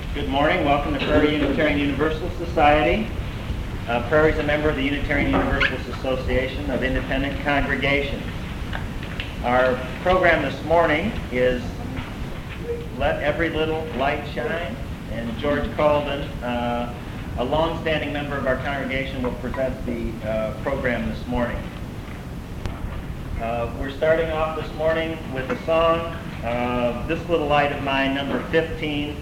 Good morning. Welcome to Prairie Unitarian Universalist Society. Prairie is a member of the Unitarian Universalist Association of Independent Congregations. Our program this morning is Let Every Little Light Shine, and George Calden, a long-standing member of our congregation, will present the program this morning. We're starting off this morning with a song, This Little Light of Mine, number 15.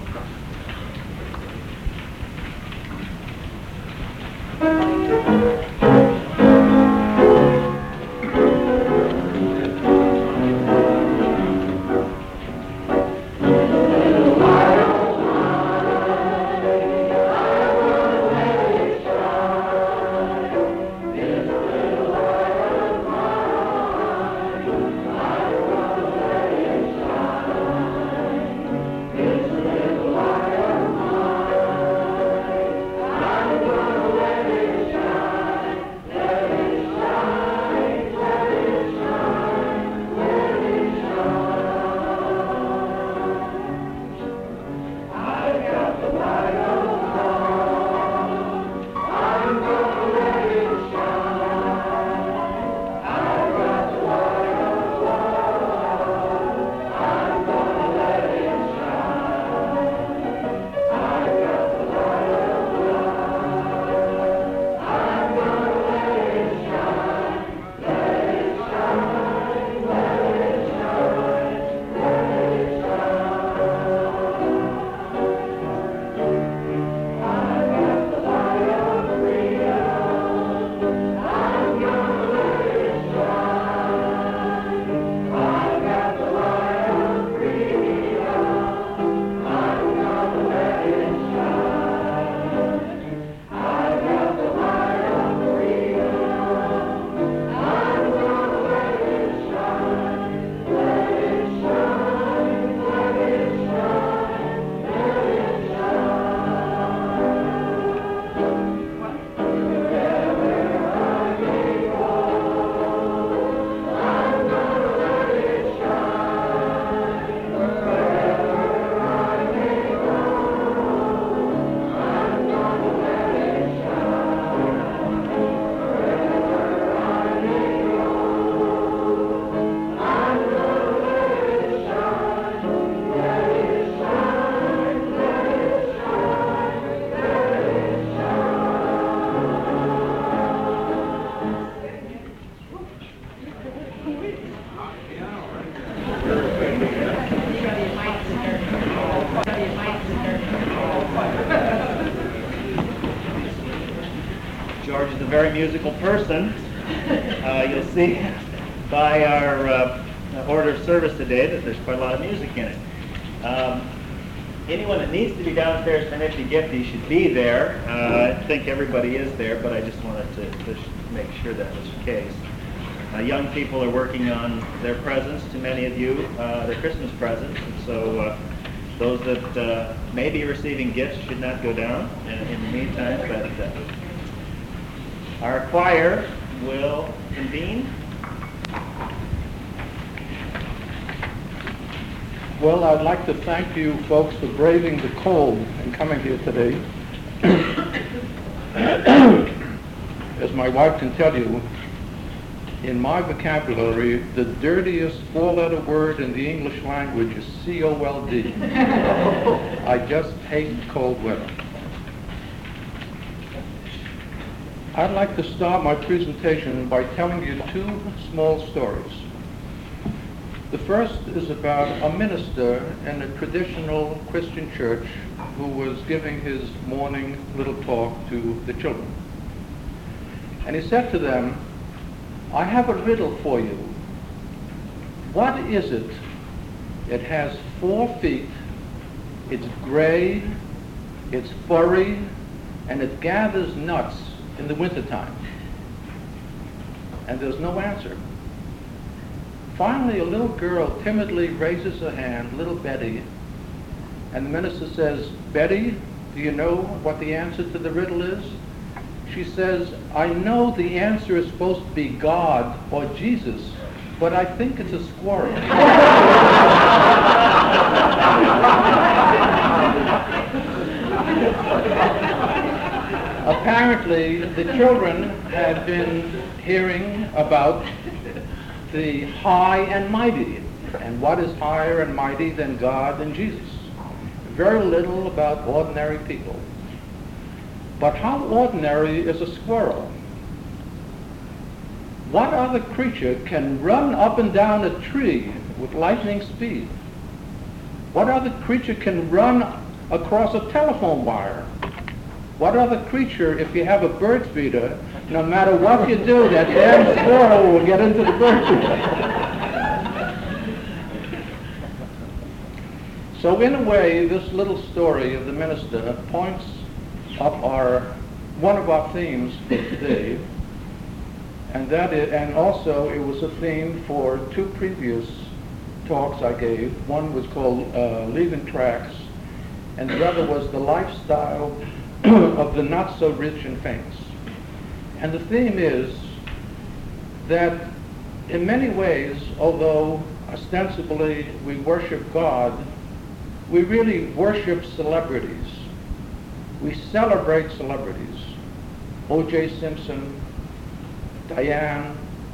George is a very musical person. You'll see by our order of service today that there's quite a lot of music in it. Anyone that needs to be downstairs for Nifty Gifty should be there. I think everybody is there, but I just wanted to make sure that was the case. Young people are working on their presents to many of you, their Christmas presents, and so those that may be receiving gifts should not go down in the meantime, but our choir will convene. Well, I'd like to thank you folks for braving the cold and coming here today. As my wife can tell you, in my vocabulary, the dirtiest four-letter word in the English language is C-O-L-D. I just hate cold weather. I'd like to start my presentation by telling you two small stories. The first is about a minister in a traditional Christian church who was giving his morning little talk to the children. And he said to them, "I have a riddle for you. What is it? It has 4 feet, it's gray, it's furry, and it gathers nuts in the wintertime." And there's no answer. Finally, a little girl timidly raises her hand, little Betty, and the minister says, "Betty, do you know what the answer to the riddle is?" She says, "I know the answer is supposed to be God or Jesus, but I think it's a squirrel." Recently, the children had been hearing about the high and mighty. And what is higher and mighty than God and Jesus? Very little about ordinary people. But how ordinary is a squirrel? What other creature can run up and down a tree with lightning speed? What other creature can run across a telephone wire? What other creature, if you have a bird feeder, no matter what you do, that damn squirrel will get into the bird feeder? So in a way, this little story of the minister points up one of our themes for today, and also it was a theme for two previous talks I gave. One was called Leaving Tracks, and the other was the lifestyle of the not so rich and famous. And the theme is that in many ways, although ostensibly we worship God, we really worship celebrities. We celebrate celebrities. O.J. Simpson, Diane,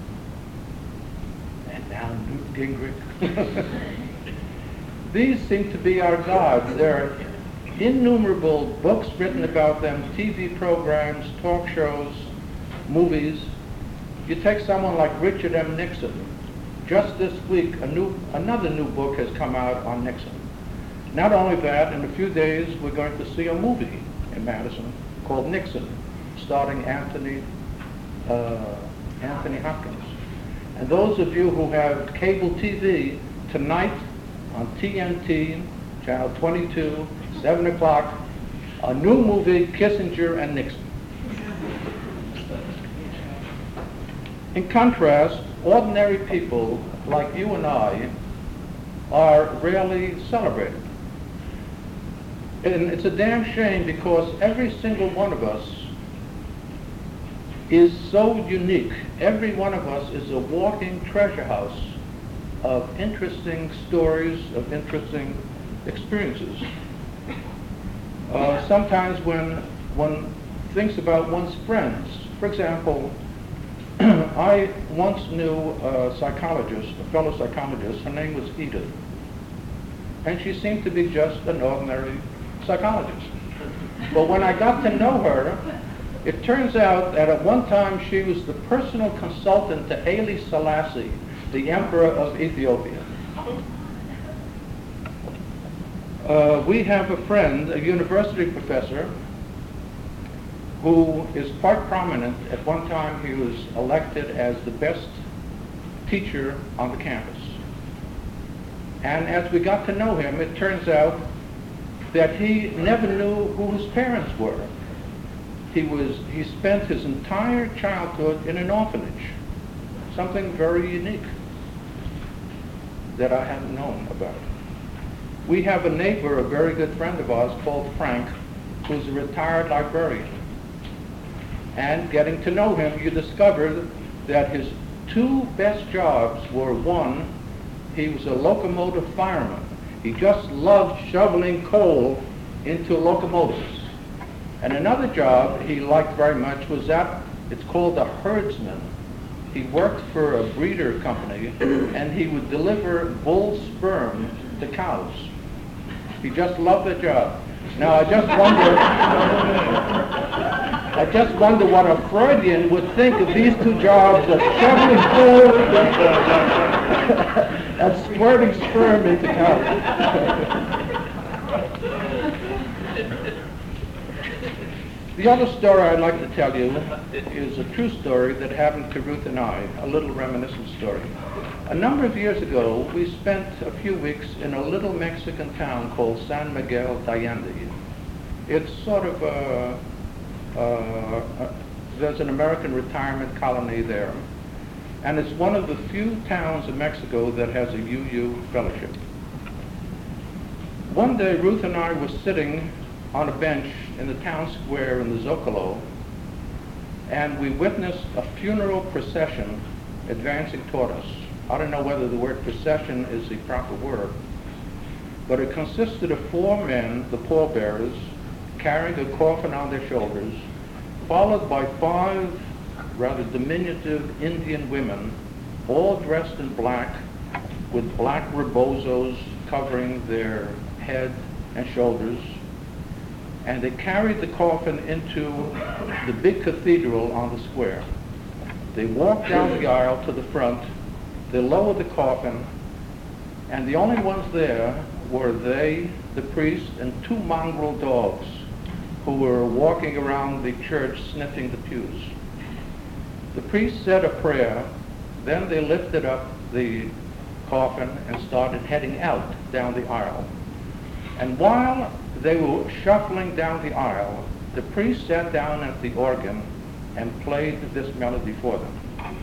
and now Newt Gingrich. These seem to be our gods. There are innumerable books written about them, TV programs, talk shows, movies. You take someone like Richard M. Nixon. Just this week, another new book has come out on Nixon. Not only that, in a few days we're going to see a movie in Madison called Nixon, starring Anthony Hopkins. And those of you who have cable TV, tonight on TNT, channel 22, 7 o'clock, a new movie, Kissinger and Nixon. In contrast, ordinary people like you and I are rarely celebrated. And it's a damn shame, because every single one of us is so unique. Every one of us is a walking treasure house of interesting stories, of interesting experiences. Sometimes when one thinks about one's friends, for example, I once knew a psychologist, a fellow psychologist. Her name was Edith, and she seemed to be just an ordinary psychologist. But when I got to know her, it turns out that at one time she was the personal consultant to Haile Selassie, the Emperor of Ethiopia. We have a friend, a university professor, who is quite prominent. At one time he was elected as the best teacher on the campus. And as we got to know him, it turns out that he never knew who his parents were. He spent his entire childhood in an orphanage, something very unique that I hadn't known about. We have a neighbor, a very good friend of ours called Frank, who's a retired librarian. And getting to know him, you discovered that his two best jobs were, one, he was a locomotive fireman. He just loved shoveling coal into locomotives. And another job he liked very much was it's called a herdsman. He worked for a breeder company, and he would deliver bull sperm to cows. He just loved the job. Now I just wonder what a Freudian would think of these two jobs of shoveling coal and squirting sperm into cows. The other story I'd like to tell you is a true story that happened to Ruth and I, a little reminiscent story. A number of years ago, we spent a few weeks in a little Mexican town called San Miguel de Allende. It's sort of there's an American retirement colony there, and it's one of the few towns in Mexico that has a UU fellowship. One day, Ruth and I were sitting on a bench in the town square in the Zocalo, and we witnessed a funeral procession advancing toward us. I don't know whether the word procession is the proper word, but it consisted of four men, the pallbearers, carrying a coffin on their shoulders, followed by 5 rather diminutive Indian women, all dressed in black, with black rebozos covering their head and shoulders. And they carried the coffin into the big cathedral on the square. They walked down the aisle to the front, they lowered the coffin, and the only ones there were they, the priest, and 2 mongrel dogs who were walking around the church sniffing the pews. The priest said a prayer, then they lifted up the coffin and started heading out down the aisle. And while they were shuffling down the aisle, the priest sat down at the organ and played this melody for them.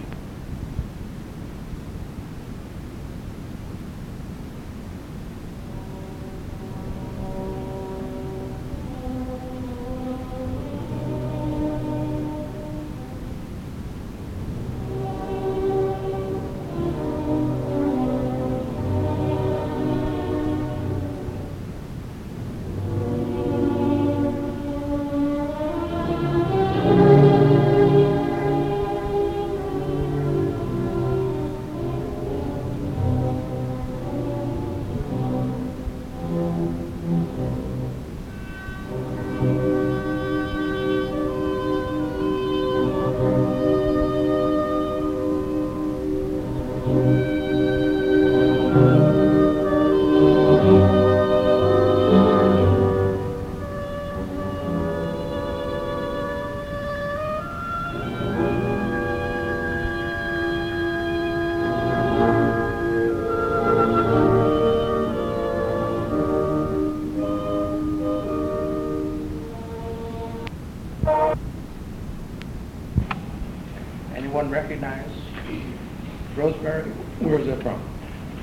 Anyone recognize Rosemary? Where is it from?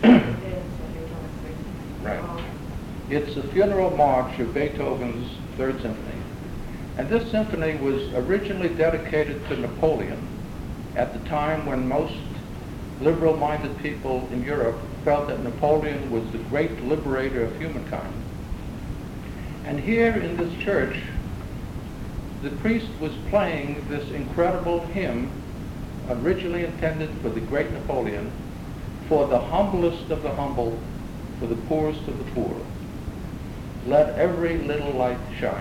Right. It's the funeral march of Beethoven's Third Symphony. And this symphony was originally dedicated to Napoleon at the time when most liberal-minded people in Europe felt that Napoleon was the great liberator of humankind. And here in this church, the priest was playing this incredible hymn originally intended for the great Napoleon, for the humblest of the humble, for the poorest of the poor. Let every little light shine.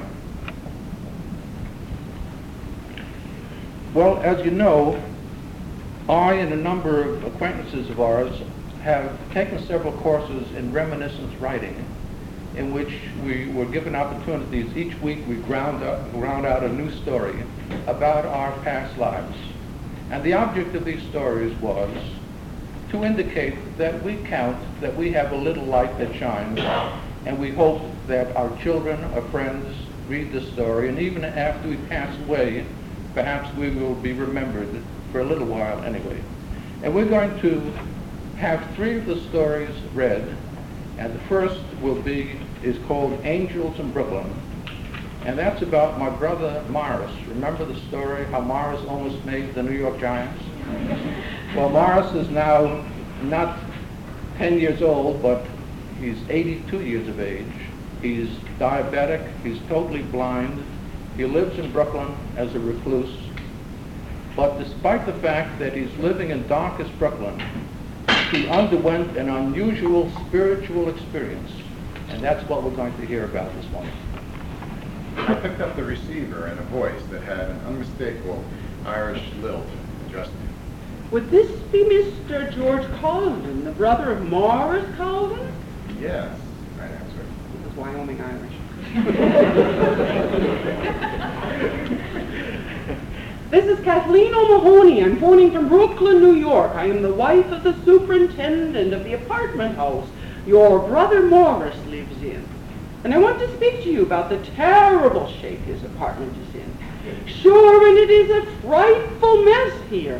Well, as you know, I and a number of acquaintances of ours have taken several courses in reminiscence writing, in which we were given opportunities. Each week we ground out a new story about our past lives. And the object of these stories was to indicate that we count, that we have a little light that shines, and we hope that our children or friends read the story, and even after we pass away, perhaps we will be remembered for a little while anyway. And we're going to have 3 of the stories read, and the first is called Angels in Brooklyn. And that's about my brother Morris. Remember the story how Morris almost made the New York Giants? Well, Morris is now not 10 years old, but he's 82 years of age. He's diabetic, he's totally blind. He lives in Brooklyn as a recluse. But despite the fact that he's living in darkest Brooklyn, he underwent an unusual spiritual experience. And that's what we're going to hear about this morning. I picked up the receiver and a voice that had an unmistakable Irish lilt addressed me. Would this be Mr. George Colvin, the brother of Morris Colvin? Yes, right answer. This is Wyoming Irish. This is Kathleen O'Mahony. I'm phoning from Brooklyn, New York. I am the wife of the superintendent of the apartment house your brother Morris lives in. And I want to speak to you about the terrible shape his apartment is in. Sure, and it is a frightful mess here.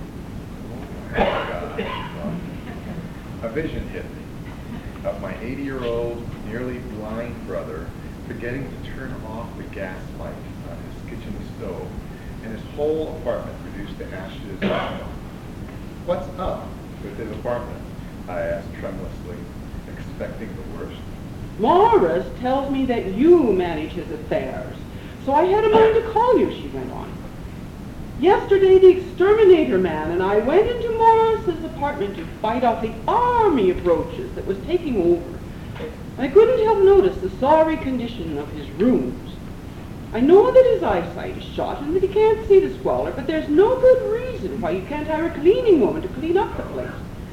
A vision hit me of my 80-year-old, nearly blind brother forgetting to turn off the gas light on his kitchen stove, and his whole apartment reduced to ashes. What's up with his apartment? I asked tremulously, expecting the worst. Morris tells me that you manage his affairs. So I had a mind to call you, she went on. Yesterday, the exterminator man and I went into Morris's apartment to fight off the army of roaches that was taking over. I couldn't help notice the sorry condition of his rooms. I know that his eyesight is shot and that he can't see the squalor, but there's no good reason why you can't hire a cleaning woman to clean up the place.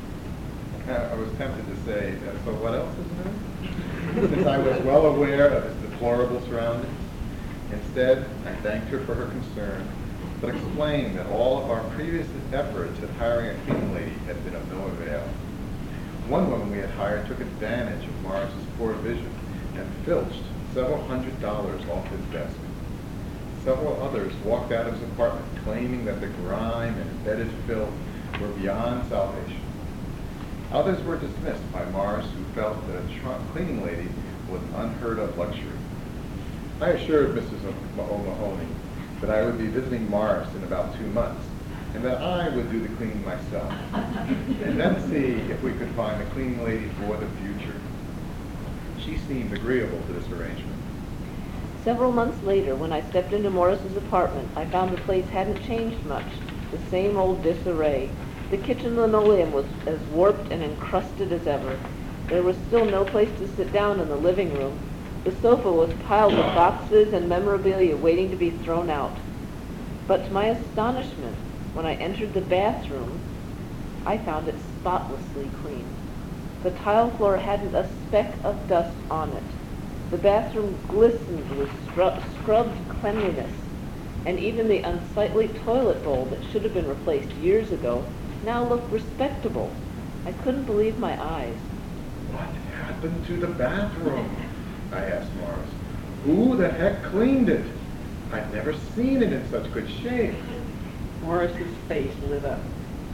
I was tempted to say, so what else is new? Since I was well aware of his deplorable surroundings. Instead, I thanked her for her concern, but explained that all of our previous efforts at hiring a cleaning lady had been of no avail. One woman we had hired took advantage of Morris's poor vision and filched several $100s off his desk. Several others walked out of his apartment claiming that the grime and embedded filth were beyond salvation. Others were dismissed by Morris, who felt that a cleaning lady was an unheard of luxury. I assured Mrs. O'Mahony that I would be visiting Morris in about 2 months, and that I would do the cleaning myself, and then see if we could find a cleaning lady for the future. She seemed agreeable to this arrangement. Several months later, when I stepped into Morris's apartment, I found the place hadn't changed much, the same old disarray. The kitchen linoleum was as warped and encrusted as ever. There was still no place to sit down in the living room. The sofa was piled with boxes and memorabilia waiting to be thrown out. But to my astonishment, when I entered the bathroom, I found it spotlessly clean. The tile floor hadn't a speck of dust on it. The bathroom glistened with scrubbed cleanliness, and even the unsightly toilet bowl that should have been replaced years ago now looked respectable. I couldn't believe my eyes. What happened to the bathroom? I asked Morris. Who the heck cleaned it? I'd never seen it in such good shape. Morris's face lit up.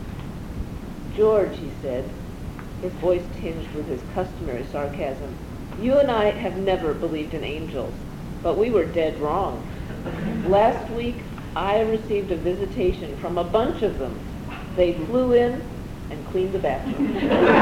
George, he said, his voice tinged with his customary sarcasm, you and I have never believed in angels, but we were dead wrong. Last week, I received a visitation from a bunch of them. They flew in and cleaned the bathroom.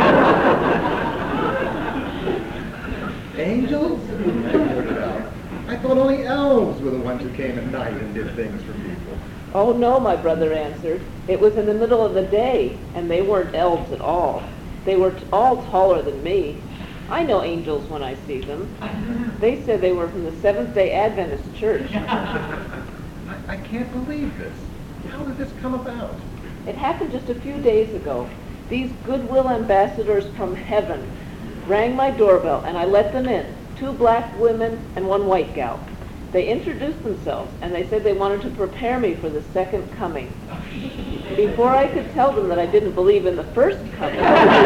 Angels? I blurted out. I thought only elves were the ones who came at night and did things for people. Oh no, my brother answered. It was in the middle of the day, and they weren't elves at all. They were all taller than me. I know angels when I see them. They said they were from the Seventh-day Adventist Church. I can't believe this. How did this come about? It happened just a few days ago. These goodwill ambassadors from heaven rang my doorbell, and I let them in, 2 black women and 1 white gal. They introduced themselves, and they said they wanted to prepare me for the second coming. Before I could tell them that I didn't believe in the first coming,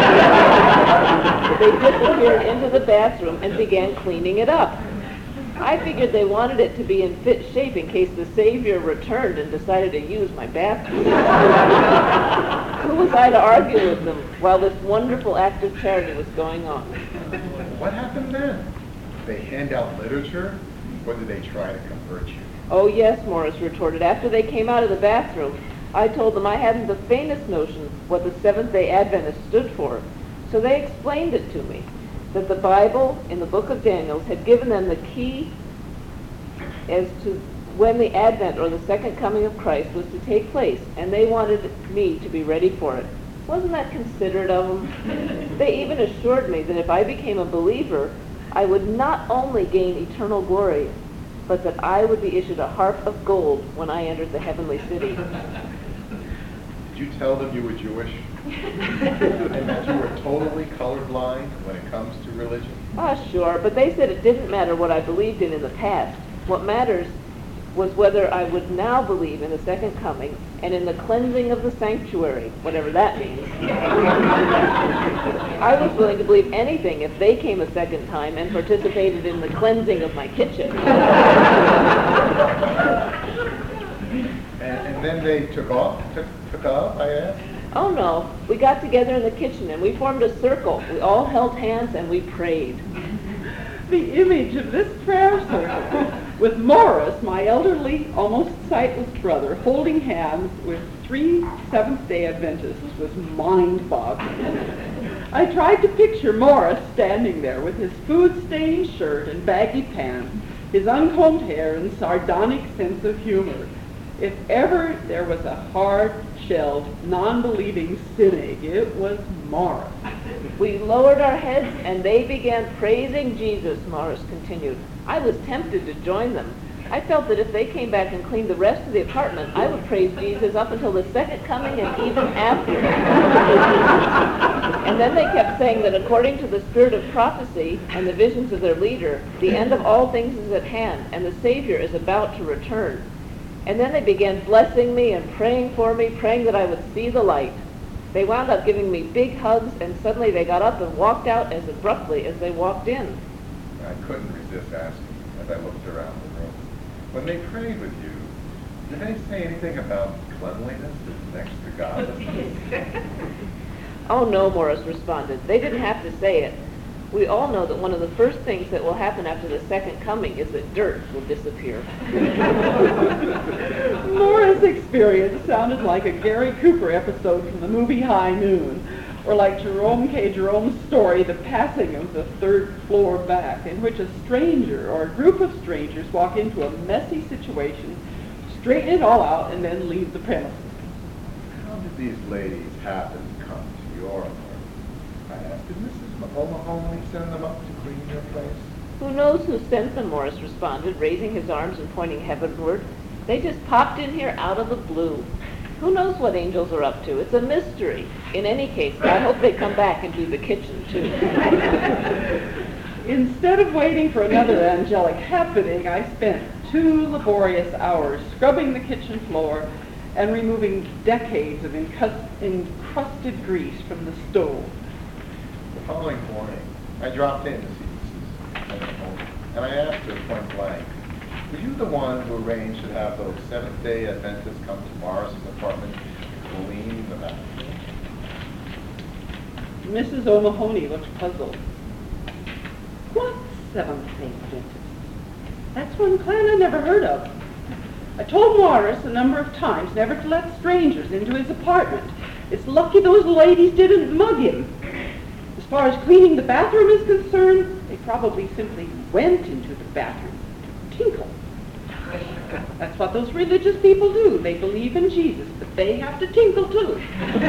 they disappeared into the bathroom and began cleaning it up. I figured they wanted it to be in fit shape in case the Savior returned and decided to use my bathroom. Who was I to argue with them while this wonderful act of charity was going on? What happened then? Did they hand out literature, or did they try to convert you? Oh yes, Morris retorted. After they came out of the bathroom, I told them I hadn't the faintest notion what the Seventh-day Adventist stood for. So they explained it to me, that the Bible in the book of Daniel had given them the key as to when the Advent or the second coming of Christ was to take place, and they wanted me to be ready for it. Wasn't that considerate of them? They even assured me that if I became a believer, I would not only gain eternal glory, but that I would be issued a harp of gold when I entered the heavenly city. Did you tell them you were Jewish? And that you were totally colorblind when it comes to religion? Sure, but they said it didn't matter what I believed in the past. What matters was whether I would now believe in the second coming and in the cleansing of the sanctuary, whatever that means. I was willing to believe anything if they came a second time and participated in the cleansing of my kitchen. And then they took off, I asked? Oh no, we got together in the kitchen and we formed a circle. We all held hands and we prayed. The image of this prayer circle with Morris, my elderly, almost sightless brother, holding hands with 3 Seventh-day Adventists was mind-boggling. I tried to picture Morris standing there with his food-stained shirt and baggy pants, his uncombed hair, and sardonic sense of humor. If ever there was a hard-shelled, non-believing cynic, it was Morris. We lowered our heads and they began praising Jesus, Morris continued. I was tempted to join them. I felt that if they came back and cleaned the rest of the apartment, I would praise Jesus up until the second coming and even after. And then they kept saying that according to the spirit of prophecy and the visions of their leader, the end of all things is at hand and the Savior is about to return. And then they began blessing me and praying for me, praying that I would see the light. They wound up giving me big hugs, and suddenly they got up and walked out as abruptly as they walked in. I couldn't resist asking as I looked around the room. When they prayed with you, did they say anything about cleanliness is next to godliness? Oh no, Morris responded. They didn't have to say it. We all know that one of the first things that will happen after the second coming is that dirt will disappear. Morris' experience sounded like a Gary Cooper episode from the movie High Noon, or like Jerome K. Jerome's story, The Passing of the Third Floor Back, in which a stranger or a group of strangers walk into a messy situation, straighten it all out, and then leave the premises. How did these ladies happen to come to your apartment? I asked, did Mrs. O'Mahony send them up to clean your place? Who knows who sent them, Morris responded, raising his arms and pointing heavenward. They just popped in here out of the blue. Who knows what angels are up to? It's a mystery. In any case, I hope they come back and do the kitchen, too. Instead of waiting for another angelic happening, I spent 2 laborious hours scrubbing the kitchen floor and removing decades of encrusted grease from the stove. The following morning, I dropped in to see Mrs. O'Mahony, and I asked her point blank, were you the one who arranged to have those Seventh-day Adventists come to Morris's apartment to clean the bathroom? Mrs. O'Mahony looked puzzled. What Seventh-day Adventists? That's one clan I never heard of. I told Morris a number of times never to let strangers into his apartment. It's lucky those ladies didn't mug him. As far as cleaning the bathroom is concerned, they probably simply went into the bathroom to tinkle. That's what those religious people do. They believe in Jesus, but they have to tinkle too.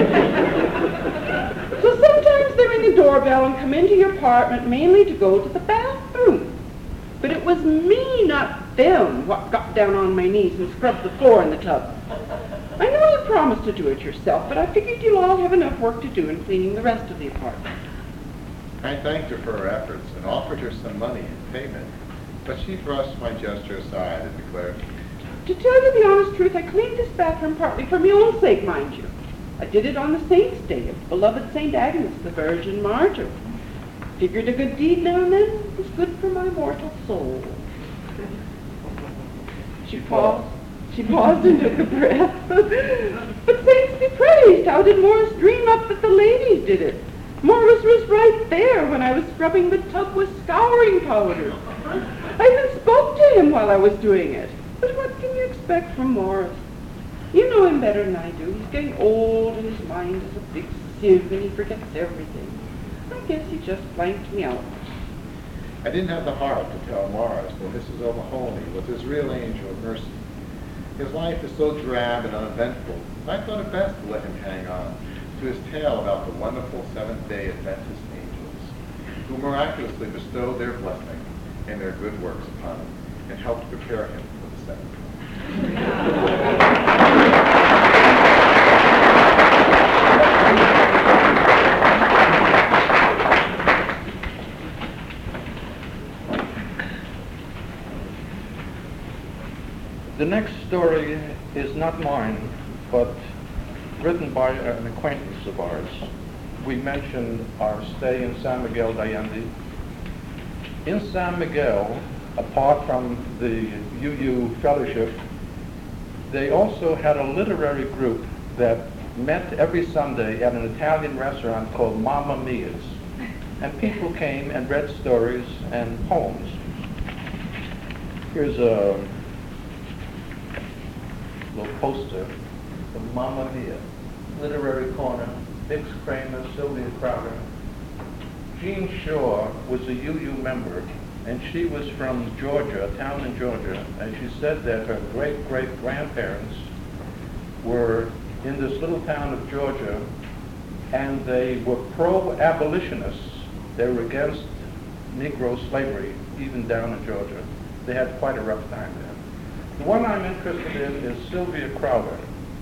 So sometimes they ring a doorbell and come into your apartment mainly to go to the bathroom. But it was me, not them, what got down on my knees and scrubbed the floor in the tub. I know you promised to do it yourself, but I figured you'll all have enough work to do in cleaning the rest of the apartment. I thanked her for her efforts and offered her some money in payment, but she thrust my gesture aside and declared, To tell you the honest truth, I cleaned this bathroom partly for my own sake, mind you. I did it on the saint's day of beloved St. Agnes, the Virgin Martyr. Figured a good deed now and then was good for my mortal soul. She paused and took a breath. But saints be praised, how did Morris dream up that the ladies did it? Morris was right there when I was scrubbing the tub with scouring powder. I even spoke to him while I was doing it. But what can you expect from Morris? You know him better than I do. He's getting old and his mind is a big sieve and he forgets everything. I guess he just blanked me out. I didn't have the heart to tell Morris that Mrs. O'Mahony was his real angel of mercy. His life is so drab and uneventful, I thought it best to let him hang on to his tale about the wonderful Seventh-day Adventist angels, who miraculously bestowed their blessing and their good works upon him and helped prepare him for the seventh. The next story is not mine, but written by an acquaintance of ours. We mentioned our stay in San Miguel de Allende. In San Miguel, apart from the UU Fellowship, they also had a literary group that met every Sunday at an Italian restaurant called Mamma Mia's. And people came and read stories and poems. Here's a little poster of Mamma Mia, Literary Corner, Bix Kramer, Sylvia Crowder. Jean Shaw was a UU member and she was from Georgia, a town in Georgia, and she said that her great-great-grandparents were in this little town of Georgia, and they were pro-abolitionists. They were against Negro slavery, even down in Georgia. They had quite a rough time there. The one I'm interested in is Sylvia Crowder.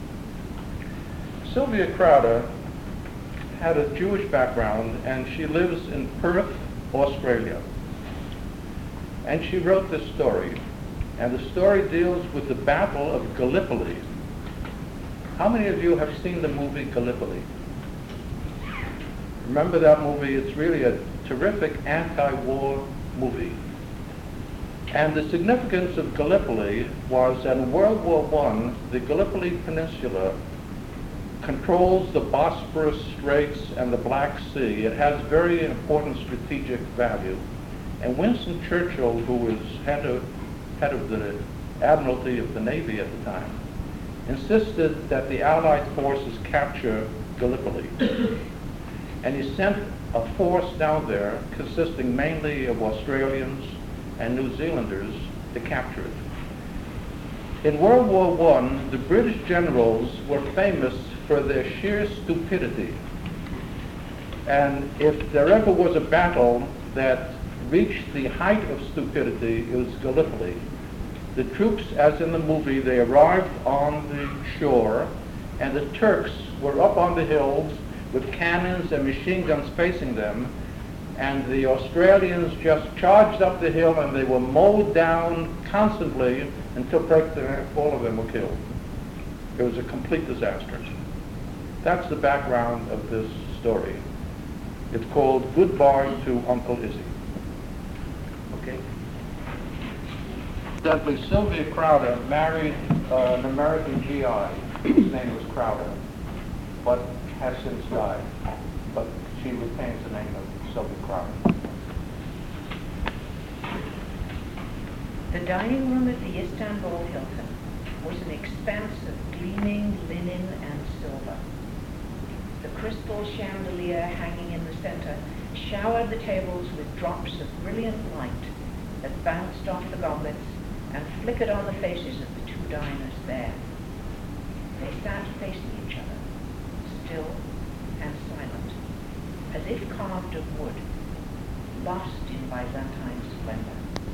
Sylvia Crowder had a Jewish background, and she lives in Perth, Australia. And she wrote this story, and the story deals with the Battle of Gallipoli. How many of you have seen the movie Gallipoli? Remember that movie? It's really a terrific anti-war movie. And the significance of Gallipoli was that in World War I, the Gallipoli Peninsula controls the Bosphorus Straits and the Black Sea. It has very important strategic value. And Winston Churchill, who was head of the Admiralty of the Navy at the time, insisted that the Allied forces capture Gallipoli. And he sent a force down there consisting mainly of Australians and New Zealanders to capture it. In World War I, the British generals were famous for their sheer stupidity. And if there ever was a battle that reached the height of stupidity, it was Gallipoli. The troops, as in the movie, they arrived on the shore, and the Turks were up on the hills with cannons and machine guns facing them, and the Australians just charged up the hill, and they were mowed down constantly until practically all of them were killed. It was a complete disaster. That's the background of this story. It's called Goodbye to Uncle Izzy. Okay? Incidentally, Sylvia Crowder married an American GI. His name was Crowder, but has since died. But she retains the name of Sylvia Crowder. The dining room at the Istanbul Hilton was an expanse of gleaming linen and silver. The crystal chandelier hanging in the center showered the tables with drops of brilliant light that bounced off the goblets and flickered on the faces of the two diners there. They sat facing each other, still and silent, as if carved of wood, lost in Byzantine splendor.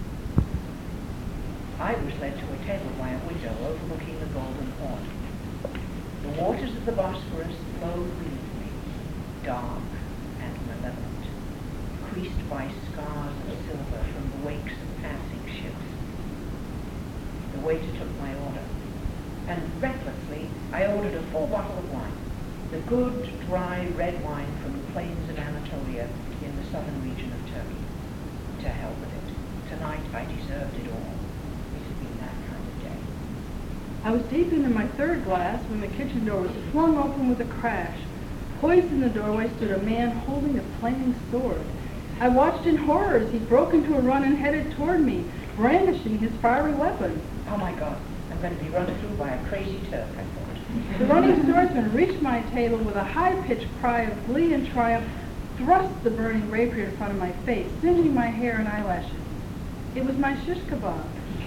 I was led to a table by a window overlooking the Golden Horn. The waters of the Bosphorus flowed beneath me, dark and malevolent, creased by scars of silver from the wakes of passing ships. The waiter took my order, and recklessly I ordered a full bottle of wine, the good, dry red wine from the plains of Anatolia in the southern region of Turkey. To hell with it. Tonight I deserved it all. It had been that kind of day. I was deep into my third glass when the kitchen door was flung open with a crash. Poised in the doorway stood a man holding a flaming sword. I watched in horror as he broke into a run and headed toward me, brandishing his fiery weapon. Oh my God, I'm going to be run through by a crazy Turk, I thought. The running swordsman reached my table with a high-pitched cry of glee and triumph, thrust the burning rapier in front of my face, singeing my hair and eyelashes. It was my shish kebab.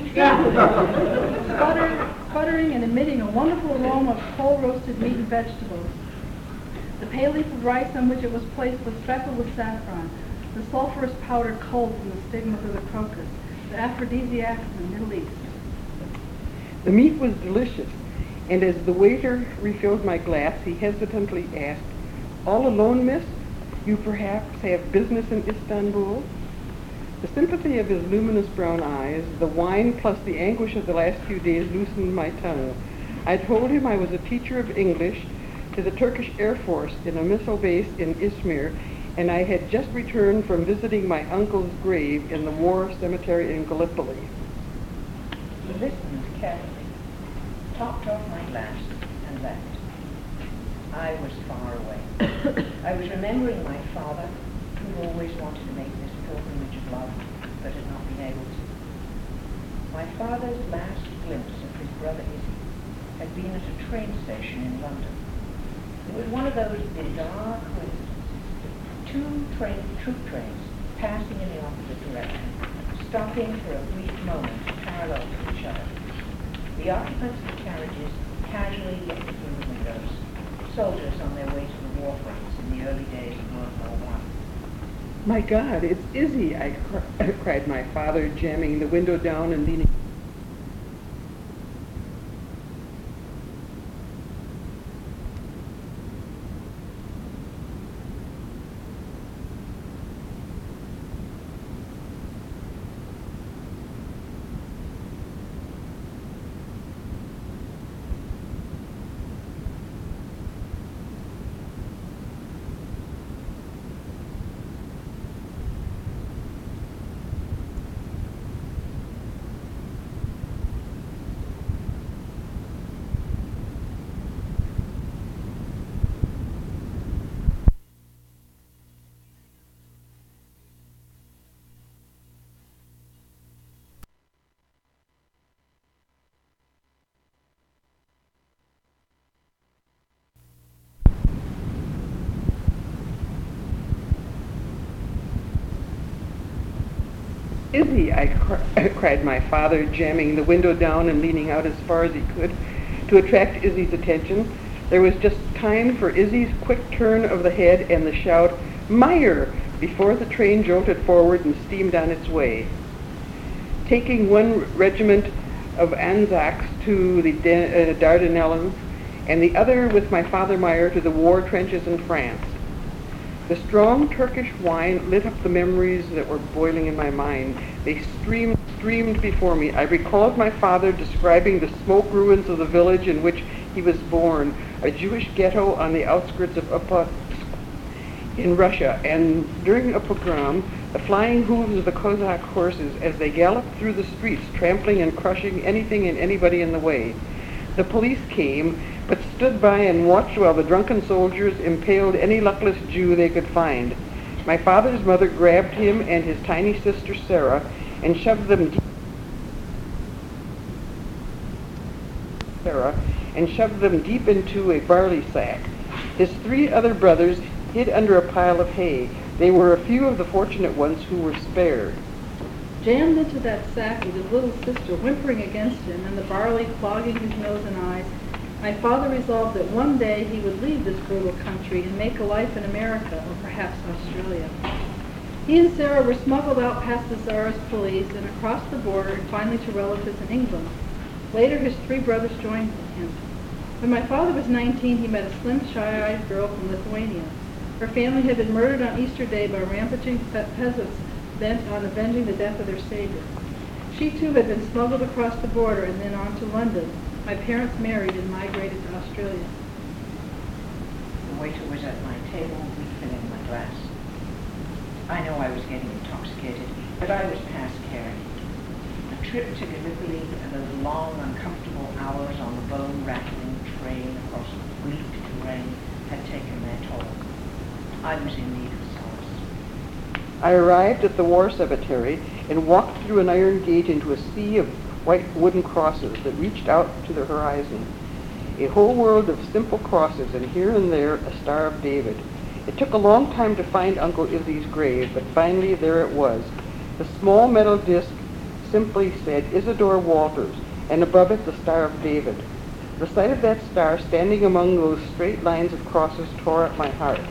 Sputtering and emitting a wonderful aroma of coal-roasted meat and vegetables. The pale leaf of rice on which it was placed was speckled with saffron, the sulphurous powder culled from the stigmas of the crocus, the aphrodisiac of the Middle East. The meat was delicious, and as the waiter refilled my glass, he hesitantly asked, "All alone, miss? You perhaps have business in Istanbul?" The sympathy of his luminous brown eyes, the wine plus the anguish of the last few days loosened my tongue. I told him I was a teacher of English to the Turkish Air Force in a missile base in Izmir, and I had just returned from visiting my uncle's grave in the war cemetery in Gallipoli. He listened carefully, topped off my glass, and left. I was far away. I was remembering my father, who always wanted to make this pilgrimage of love, but had not been able to. My father's last glimpse of his brother Izzy had been at a train station in London. It was one of those bizarre coincidences. Two troop trains passing in the opposite direction, stopping for a brief moment parallel to each other. The occupants of the carriages casually looked through the windows, soldiers on their way to the war fronts in the early days of World War I. My God, it's Izzy, I cried my father, jamming the window down and leaning. Izzy, I cried my father, jamming the window down and leaning out as far as he could to attract Izzy's attention. There was just time for Izzy's quick turn of the head and the shout, "Meyer!" before the train jolted forward and steamed on its way. Taking one regiment of Anzacs to the Dardanelles and the other with my father Meyer to the war trenches in France. The strong Turkish wine lit up the memories that were boiling in my mind. They streamed before me. I recalled my father describing the smoke ruins of the village in which he was born, a Jewish ghetto on the outskirts of Upatsk in Russia, and during a pogrom, the flying hooves of the Cossack horses as they galloped through the streets, trampling and crushing anything and anybody in the way. The police came, but stood by and watched while the drunken soldiers impaled any luckless Jew they could find. My father's mother grabbed him and his tiny sister Sarah and shoved them deep into a barley sack. His three other brothers hid under a pile of hay. They were a few of the fortunate ones who were spared. Jammed into that sack with his little sister whimpering against him and the barley clogging his nose and eyes, my father resolved that one day he would leave this brutal country and make a life in America or perhaps Australia. He and Sarah were smuggled out past the Tsarist police and across the border and finally to relatives in England. Later, his three brothers joined him. When my father was 19, he met a slim, shy-eyed girl from Lithuania. Her family had been murdered on Easter Day by rampaging peasants bent on avenging the death of their savior. She too had been smuggled across the border and then on to London. My parents married and migrated to Australia. The waiter was at my table, refilling my glass. I know I was getting intoxicated, but I was past caring. A trip to Gallipoli and those long, uncomfortable hours on the bone-rattling train across bleak terrain had taken their toll. I was in need of solace. I arrived at the war cemetery and walked through an iron gate into a sea of white wooden crosses that reached out to the horizon. A whole world of simple crosses, and here and there a Star of David. It took a long time to find Uncle Izzy's grave, but finally there it was. The small metal disc simply said Isidore Walters, and above it the Star of David. The sight of that star standing among those straight lines of crosses tore at my heart.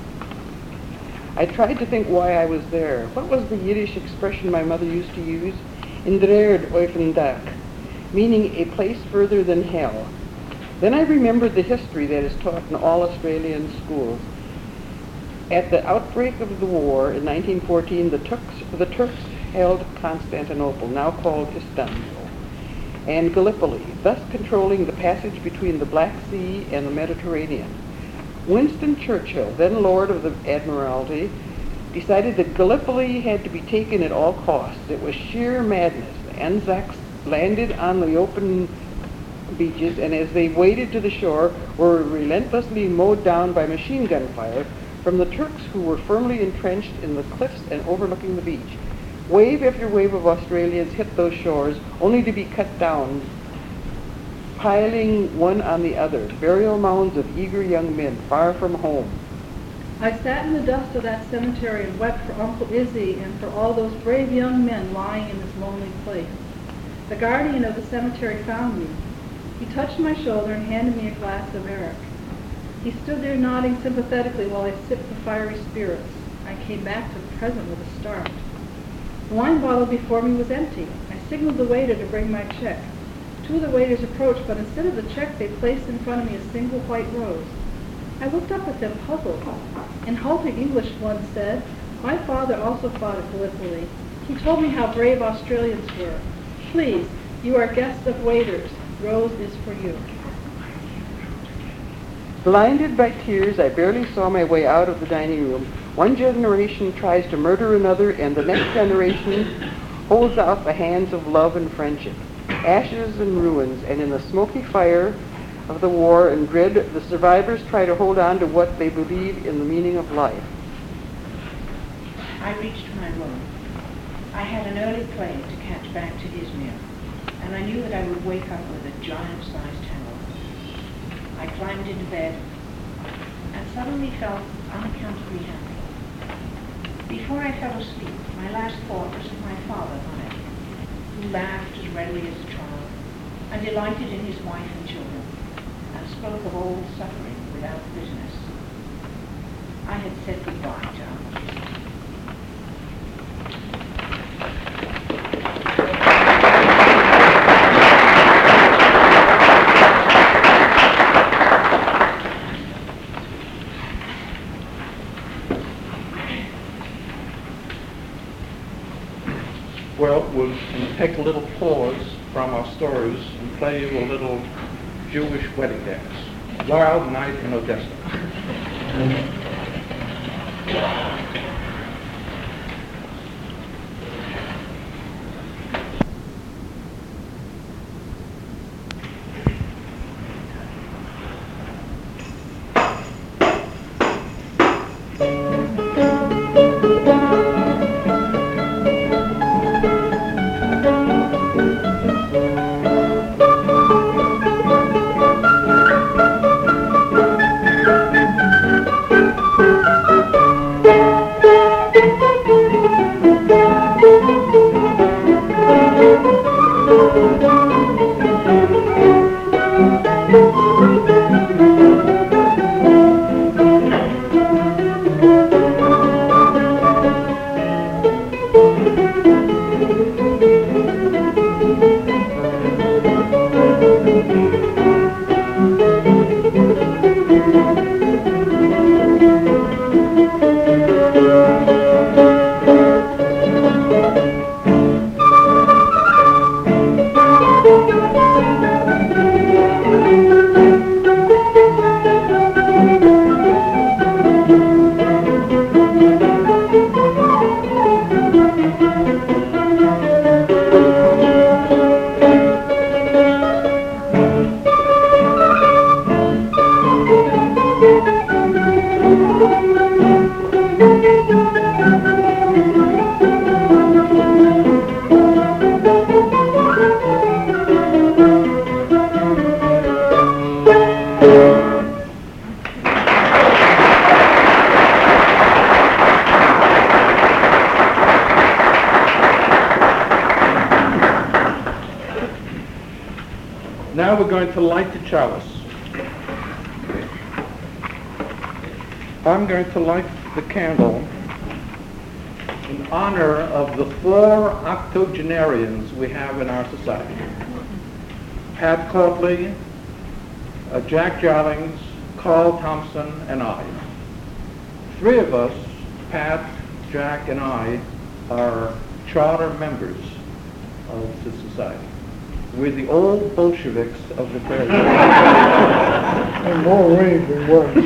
I tried to think why I was there. What was the Yiddish expression my mother used to use? Indreerd Oifendak, meaning a place further than hell. Then I remembered the history that is taught in all Australian schools. At the outbreak of the war in 1914, the Turks held Constantinople, now called Istanbul, and Gallipoli, thus controlling the passage between the Black Sea and the Mediterranean. Winston Churchill, then Lord of the Admiralty, decided that Gallipoli had to be taken at all costs. It was sheer madness. The Anzacs landed on the open beaches, and as they waded to the shore, were relentlessly mowed down by machine gun fire from the Turks, who were firmly entrenched in the cliffs and overlooking the beach. Wave after wave of Australians hit those shores, only to be cut down, piling one on the other, burial mounds of eager young men far from home. I sat in the dust of that cemetery and wept for Uncle Izzy and for all those brave young men lying in this lonely place. The guardian of the cemetery found me. He touched my shoulder and handed me a glass of arrack. He stood there nodding sympathetically while I sipped the fiery spirits. I came back to the present with a start. The wine bottle before me was empty. I signaled the waiter to bring my check. Two of the waiters approached, but instead of the check, they placed in front of me a single white rose. I looked up at them puzzled. In halting English, one said, "My father also fought at Gallipoli. He told me how brave Australians were. Please, you are guests of waiters. Rose is for you." Blinded by tears, I barely saw my way out of the dining room. One generation tries to murder another, and the next generation holds out the hands of love and friendship. Ashes and ruins, and in the smoky fire of the war and dread, the survivors try to hold on to what they believe in the meaning of life. I reached my room. I had an early plane to catch back to Izmir, and I knew that I would wake up with a giant-sized hangover. I climbed into bed and suddenly felt unaccountably happy. Before I fell asleep, my last thought was of my father, Hanek, who laughed as readily as a child and delighted in his wife and children, and spoke of old suffering without bitterness. I had said goodbye to Uncle Izzy. Well, we'll take a little pause from our stories and play you a little Jewish wedding dance. Wild Night in Odessa. Now we're going to light the chalice. I'm going to light the candle in honor of the 4 octogenarians we have in our society. Pat Courtley, Jack Jolings, Carl Thompson, and I. 3 of us, Pat, Jack, and I, are charter members of the society. We're the old Bolsheviks of the period. And more rage than words.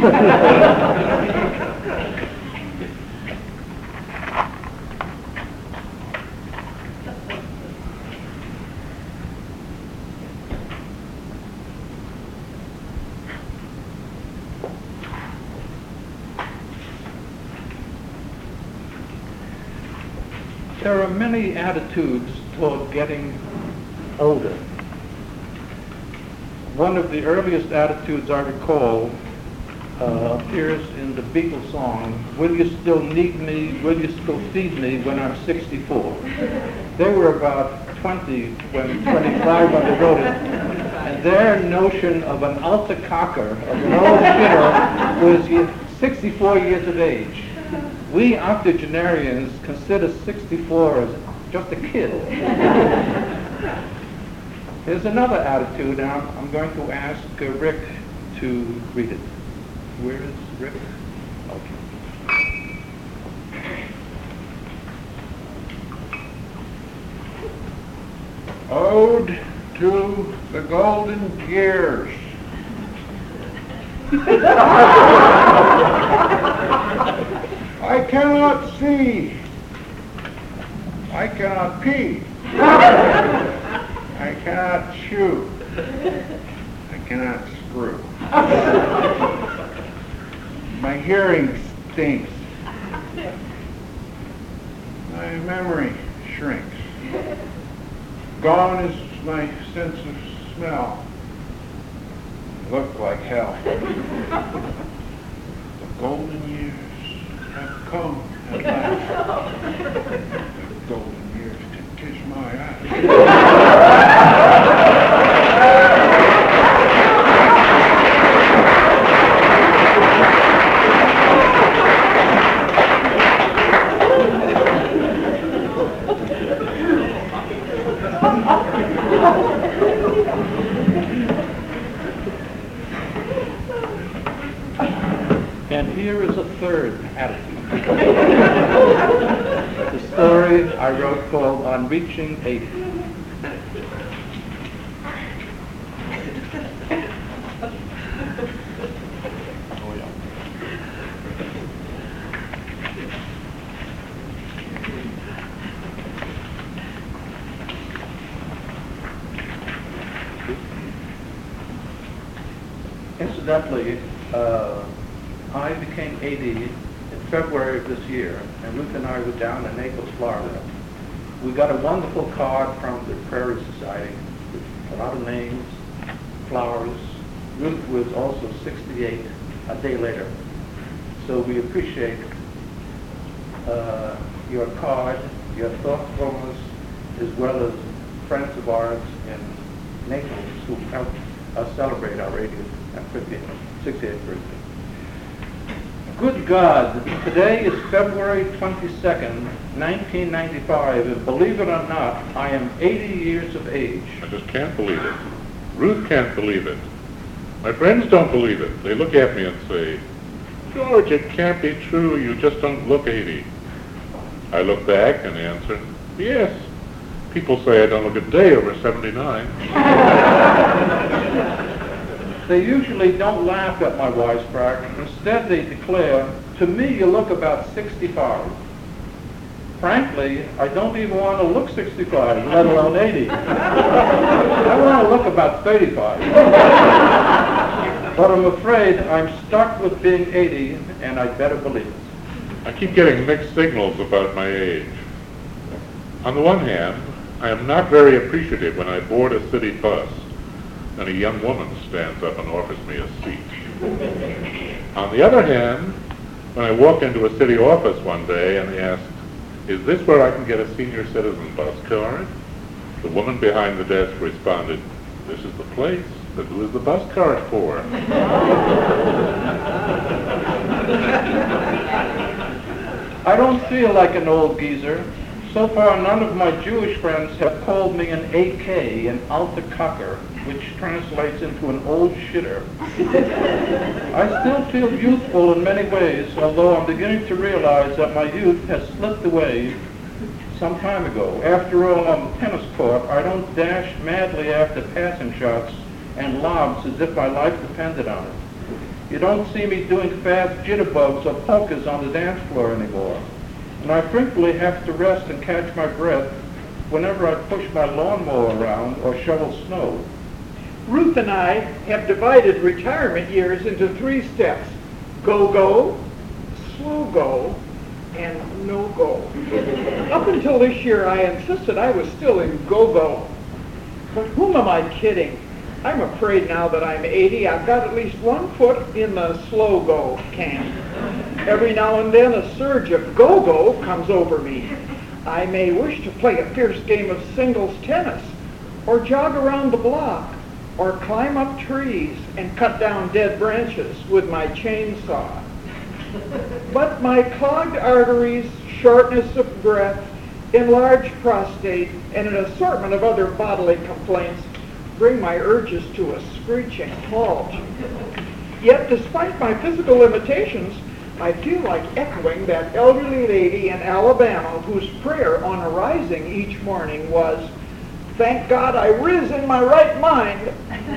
There are many attitudes toward getting older. One of the earliest attitudes I recall appears in the Beatles song, "Will you still need me, will you still feed me when I'm 64? They were about 20 when 25 when they wrote it, and their notion of an alta cocker, of an old shitter, was 64 years of age. We octogenarians consider 64 as just a kid. Here's another attitude, and I'm going to ask Rick to read it. Where is Rick? Okay. Ode to the Golden Years. I cannot see. I cannot pee. I cannot chew. I cannot screw. My hearing stinks. My memory shrinks. Gone is my sense of smell. Look like hell. The golden years have come at last. The golden years can kiss my ass. And here is a third attitude. The story I wrote called On Reaching 80. Incidentally, I became 80 in February of this year, and Ruth and I were down in Naples, Florida. We got a wonderful card from the Prairie Society with a lot of names, flowers. Ruth was also 68 a day later. So we appreciate your card, your thoughtfulness, as well as friends of ours in Naples who helped us celebrate our 80th and 68th birthday. Good God, today is February 22nd, 1995, and believe it or not, I am 80 years of age. I just can't believe it. Ruth can't believe it. My friends don't believe it. They look at me and say, George, it can't be true. You just don't look 80. I look back and answer, yes. People say I don't look a day over 79. They usually don't laugh at my wisecrack. Instead, they declare, to me, you look about 65. Frankly, I don't even want to look 65, let alone 80. I want to look about 35. But I'm afraid I'm stuck with being 80, and I'd better believe it. I keep getting mixed signals about my age. On the one hand, I am not very appreciative when I board a city bus and a young woman stands up and offers me a seat. On the other hand, when I walked into a city office one day and asked, is this where I can get a senior citizen bus card? The woman behind the desk responded, this is the place, but who is the bus card for? I don't feel like an old geezer. So far, none of my Jewish friends have called me an AK, an alta cocker, which translates into an old shitter. I still feel youthful in many ways, although I'm beginning to realize that my youth has slipped away some time ago. After all, on the tennis court, I don't dash madly after passing shots and lobs as if my life depended on it. You don't see me doing fast jitterbugs or polkas on the dance floor anymore. And I frequently have to rest and catch my breath whenever I push my lawnmower around or shovel snow. Ruth and I have divided retirement years into 3 steps: go-go, slow-go, and no-go. Up until this year, I insisted I was still in go-go. But whom am I kidding? I'm afraid now that I'm 80, I've got at least one foot in the slow-go camp. Every now and then a surge of go-go comes over me. I may wish to play a fierce game of singles tennis, or jog around the block, or climb up trees and cut down dead branches with my chainsaw. But my clogged arteries, shortness of breath, enlarged prostate, and an assortment of other bodily complaints bring my urges to a screeching halt. Yet, despite my physical limitations, I feel like echoing that elderly lady in Alabama whose prayer on arising each morning was, "Thank God I riz in my right mind."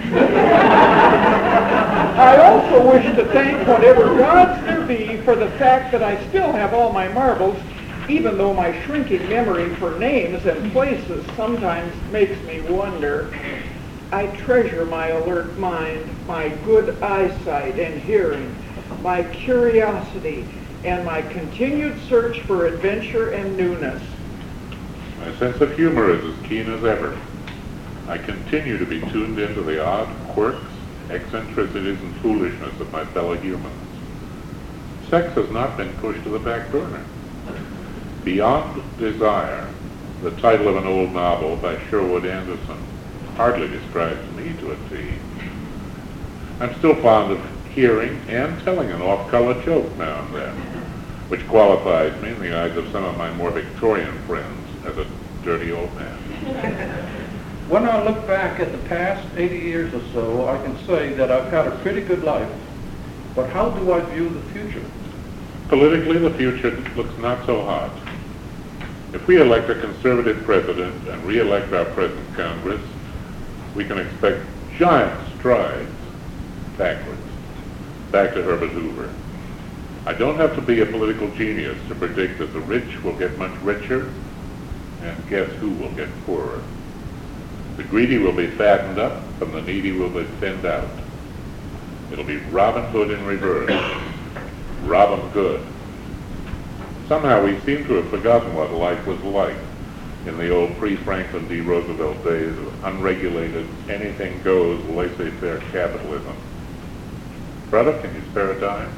I also wish to thank whatever gods there be for the fact that I still have all my marbles, even though my shrinking memory for names and places sometimes makes me wonder. I treasure my alert mind, my good eyesight and hearing, my curiosity, and my continued search for adventure and newness. My sense of humor is as keen as ever. I continue to be tuned into the odd quirks, eccentricities, and foolishness of my fellow humans. Sex has not been pushed to the back burner. Beyond Desire, the title of an old novel by Sherwood Anderson, hardly describes me to a T. I'm still fond of hearing and telling an off-color joke now and then, which qualifies me in the eyes of some of my more Victorian friends as a dirty old man. When I look back at the past 80 years or so, I can say that I've had a pretty good life. But how do I view the future? Politically, the future looks not so hot. If we elect a conservative president and re-elect our present Congress, we can expect giant strides backwards, back to Herbert Hoover. I don't have to be a political genius to predict that the rich will get much richer, and guess who will get poorer. The greedy will be fattened up, and the needy will be thinned out. It'll be Robin Hood in reverse. Rob 'em good. Somehow we seem to have forgotten what life was like in the old pre-Franklin D. Roosevelt days of unregulated, anything-goes, laissez-faire capitalism. Brother, can you spare a dime?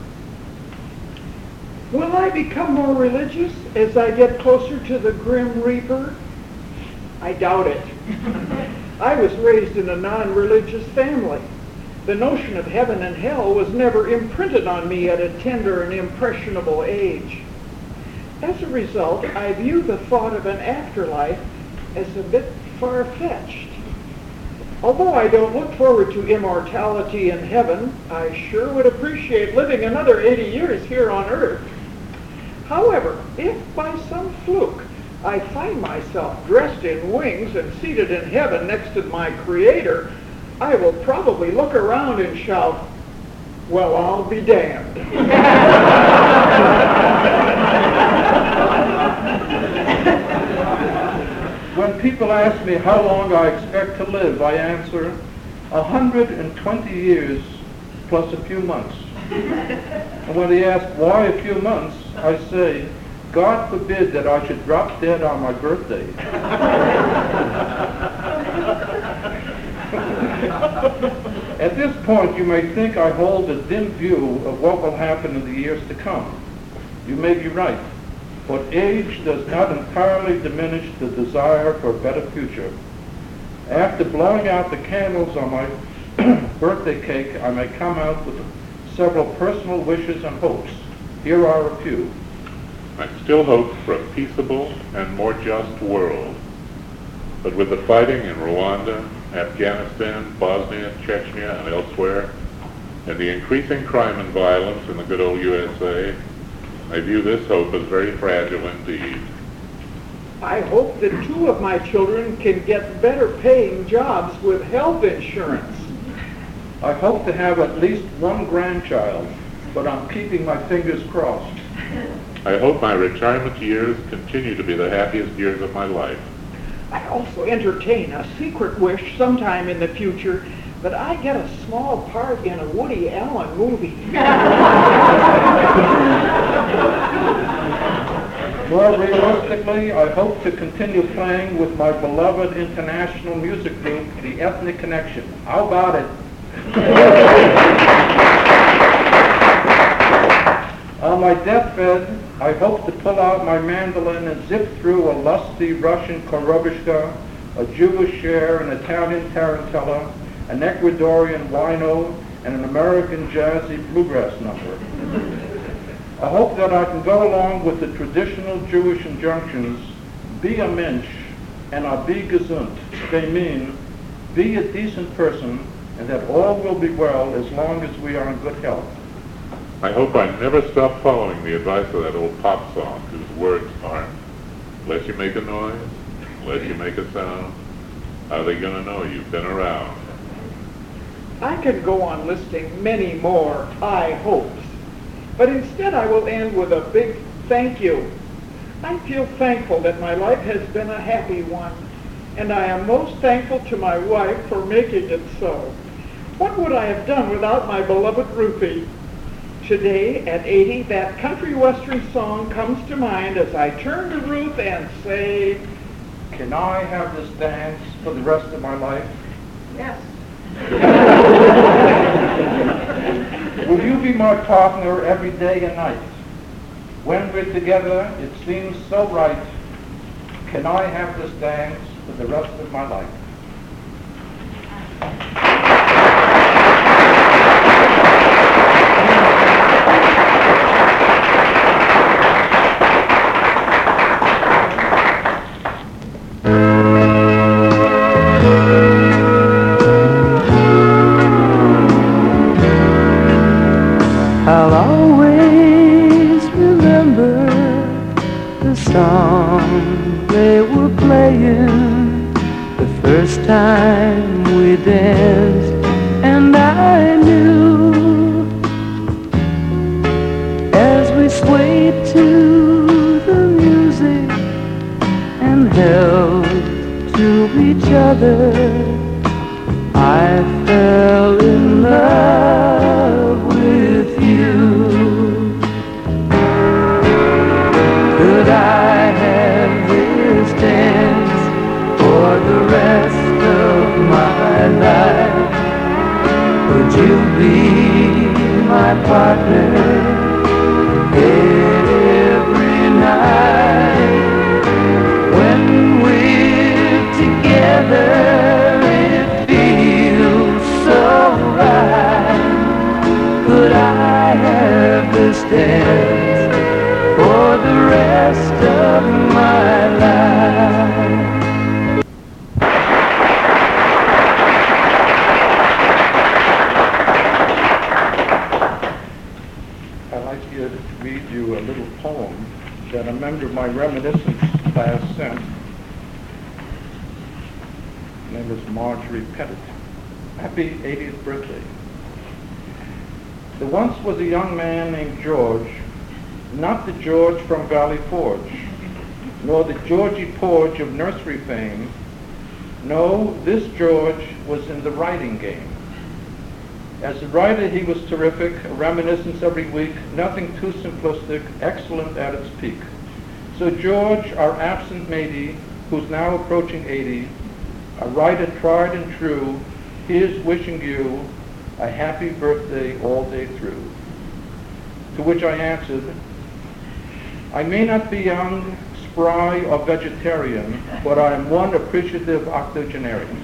Will I become more religious as I get closer to the Grim Reaper? I doubt it. I was raised in a non-religious family. The notion of heaven and hell was never imprinted on me at a tender and impressionable age. As a result, I view the thought of an afterlife as a bit far-fetched. Although I don't look forward to immortality in heaven, I sure would appreciate living another 80 years here on earth. However, if by some fluke I find myself dressed in wings and seated in heaven next to my Creator, I will probably look around and shout, "Well, I'll be damned." When people ask me how long I expect to live, I answer 120 years plus a few months. And when they ask why a few months, I say, God forbid that I should drop dead on my birthday. At this point, you may think I hold a dim view of what will happen in the years to come. You may be right, but age does not entirely diminish the desire for a better future. After blowing out the candles on my birthday cake, I may come out with several personal wishes and hopes. Here are a few. I still hope for a peaceable and more just world. But with the fighting in Rwanda, Afghanistan, Bosnia, Chechnya, and elsewhere, and the increasing crime and violence in the good old USA, I view this hope as very fragile indeed. I hope that 2 of my children can get better paying jobs with health insurance. I hope to have at least one grandchild, but I'm keeping my fingers crossed. I hope my retirement years continue to be the happiest years of my life. I also entertain a secret wish sometime in the future that I get a small part in a Woody Allen movie. More realistically, I hope to continue playing with my beloved international music group, the Ethnic Connection. How about it? On my deathbed, I hope to pull out my mandolin and zip through a lusty Russian korubushka, a Jewish air, an Italian tarantella, an Ecuadorian wino, and an American jazzy bluegrass number. I hope that I can go along with the traditional Jewish injunctions, be a mensch, and be gesund. They mean, be a decent person, and that all will be well as long as we are in good health. I hope I never stop following the advice of that old pop song whose words aren't, unless you make a noise, unless you make a sound, how are they going to know you've been around? I could go on listing many more I hopes, but instead I will end with a big thank you. I feel thankful that my life has been a happy one, and I am most thankful to my wife for making it so. What would I have done without my beloved Ruthie? Today, at 80, that country western song comes to mind as I turn to Ruth and say, Can I have this dance for the rest of my life? Yes. Will you be my partner every day and night? When we're together, it seems so right. Can I have this dance for the rest of my life? I'll always remember the song they were playing the first time we danced, and I knew as we swayed to the music and held to each other, I fell in love with you. Could I have this dance for the rest of my life? Would you be my partner every night? When we're together, it feels so right. Could I have this dance for the rest of my life? I'd like to read you a little poem that a member of my reminiscence class sent. Her name is Marjorie Pettit. Happy 80th birthday. There once was a young man named George, not the George from Valley Forge, nor the Georgie Porge of nursery fame. No, this George was in the writing game. As a writer, he was terrific, a reminiscence every week, nothing too simplistic, excellent at its peak. So George, our absent matey, who's now approaching 80, a writer tried and true, here's wishing you a happy birthday all day through. To which I answered, I may not be young, spry, or vegetarian, but I am one appreciative octogenarian.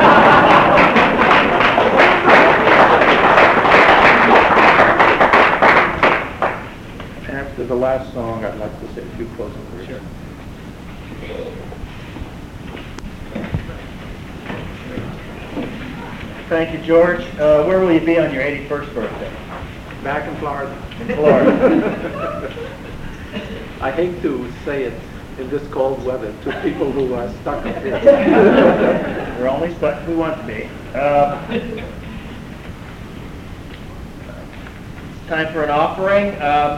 After the last song, I'd like to say a few closing words. Sure. Thank you, George. Where will you be on your 81st birthday? Back in Florida. In Florida. I hate to say it in this cold weather to people who are stuck up here. We're only stuck if we want to be. It's time for an offering.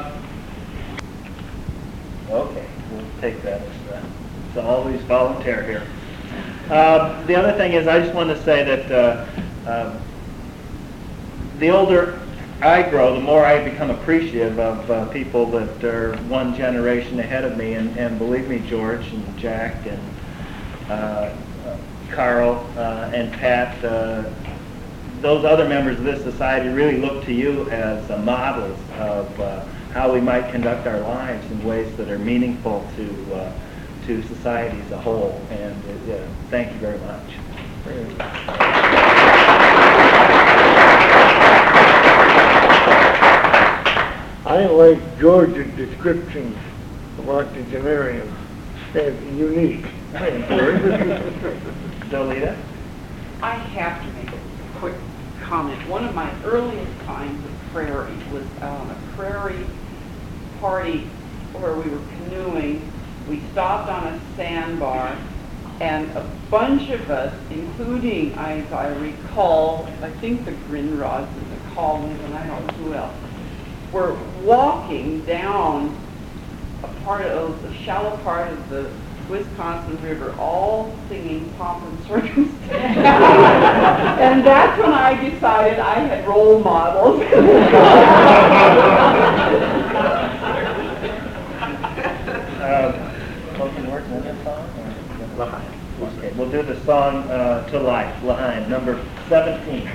Okay, we'll take that as always volunteer here. The other thing is, I just want to say that the older I grow, the more I become appreciative of people that are one generation ahead of me. And believe me, George and Jack and Carl and Pat, those other members of this society really look to you as models of how we might conduct our lives in ways that are meaningful to society as a whole. And thank you very much. I like George's description of octogenarians as unique. Dolita? I have to make a quick comment. One of my earliest times of prairie was on a prairie party where we were canoeing. We stopped on a sandbar, and a bunch of us, including, as I recall, I think the Grinrods and the Collins, and I don't know who else, were walking down a shallow part of the Wisconsin River, all singing Pomp and Circumstance. And that's when I decided I had role models. Closing words on this song? L'Chaim. Okay, we'll do the song To Life, L'Chaim, number 17.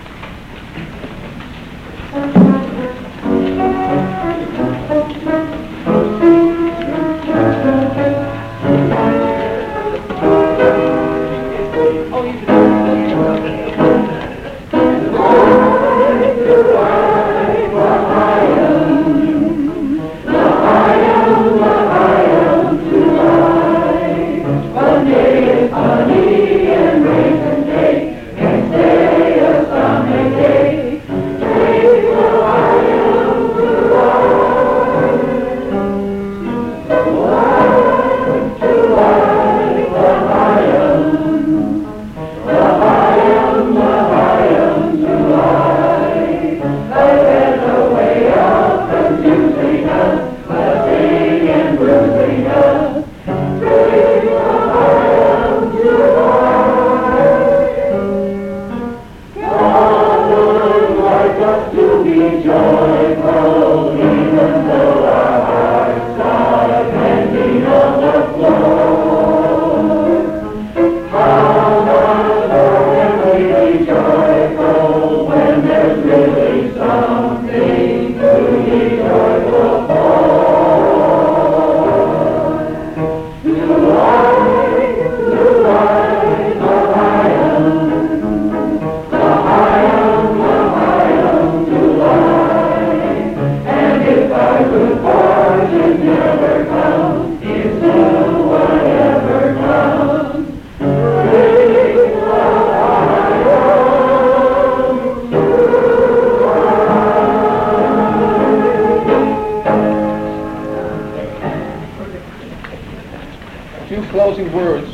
Closing words.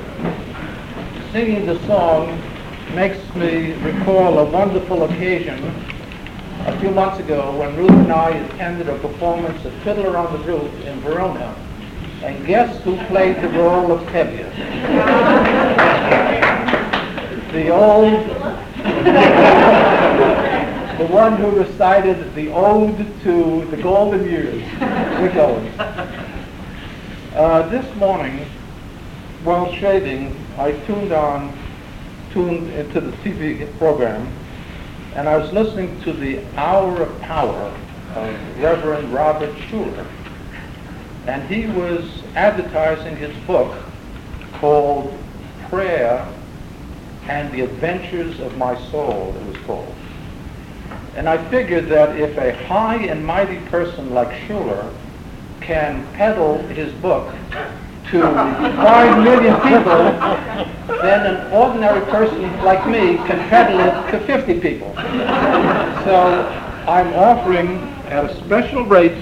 Singing the song makes me recall a wonderful occasion a few months ago when Ruth and I attended a performance of Fiddler on the Roof in Verona. And guess who played the role of Tevye? The one who recited the ode to the golden years, Rick Owens. This morning, while shaving, I tuned into the TV program, and I was listening to the Hour of Power of Reverend Robert Schuller, and he was advertising his book called Prayer and the Adventures of My Soul, it was called. And I figured that if a high and mighty person like Schuller can peddle his book to 5 million people, then an ordinary person like me can peddle it to 50 people. So I'm offering at a special rate,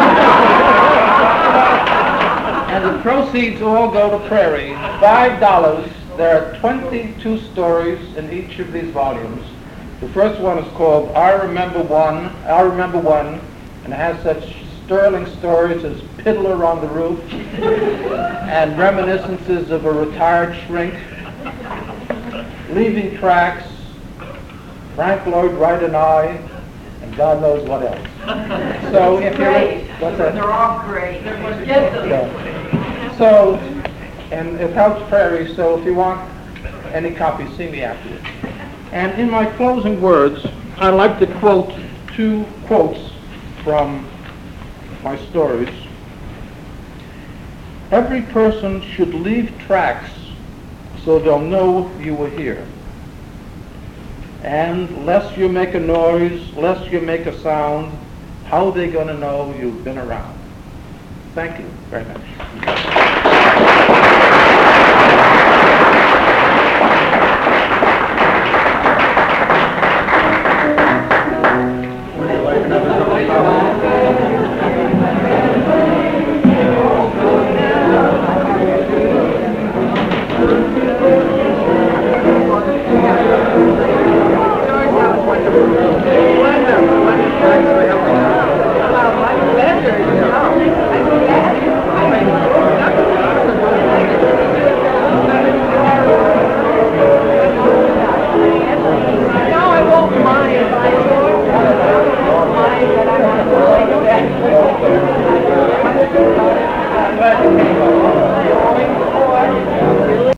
and the proceeds all go to Prairie, $5. There are 22 stories in each of these volumes. The first one is called I Remember One, and it has such sterling stories as Fiddler on the Roof and reminiscences of a retired shrink, Leaving Tracks, Frank Lloyd Wright and I, and God knows what else. So if Great. you're, what's that? They're all great. Get them. Yeah. So, and it helps Prairie, so if you want any copies, see me afterwards. And in my closing words, I'd like to quote two quotes from my stories. Every person should leave tracks so they'll know you were here. And less you make a noise, less you make a sound, how are they going to know you've been around? Thank you very much.